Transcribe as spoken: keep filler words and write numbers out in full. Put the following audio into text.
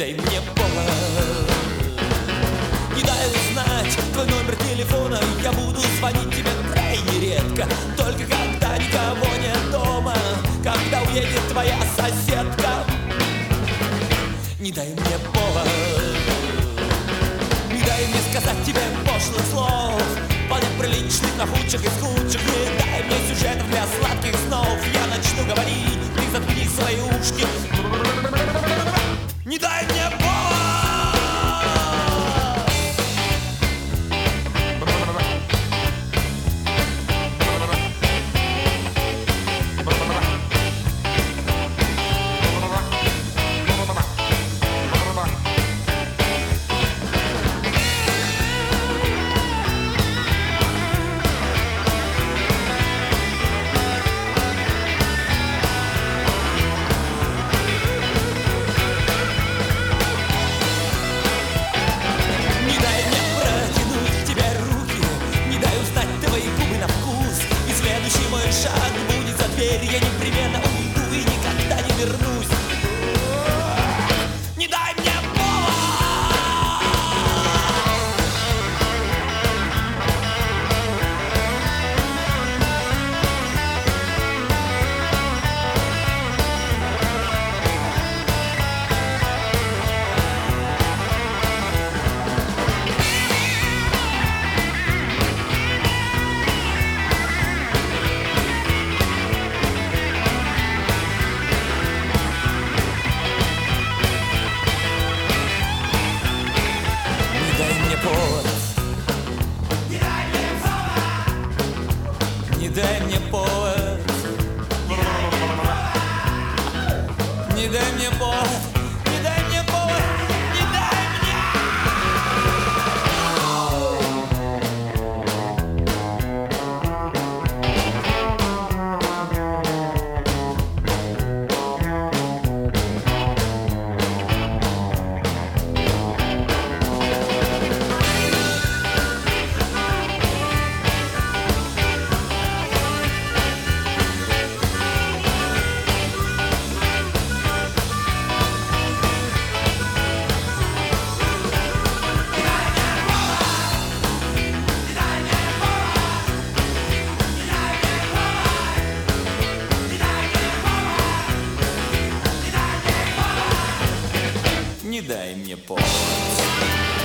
дай мне повод. Не дай узнать твой номер телефона, я буду звонить тебе крайне редко. Только когда никого нет дома, когда уедет твоя соседка. Не дай мне повод, не дай мне сказать тебе пошлых слов, вполне приличных, нахудших и худших. Не дай мне сюжетов для сладких снов. Я начну говорить, ты заткни свои ушки. Не дай мне повод. Шаг будет за дверь, я непременно уйду и никогда не вернусь. Не дай мне Не дай мне повод, не дай мне повод, не дай мне повод, не дай Не дай мне повод.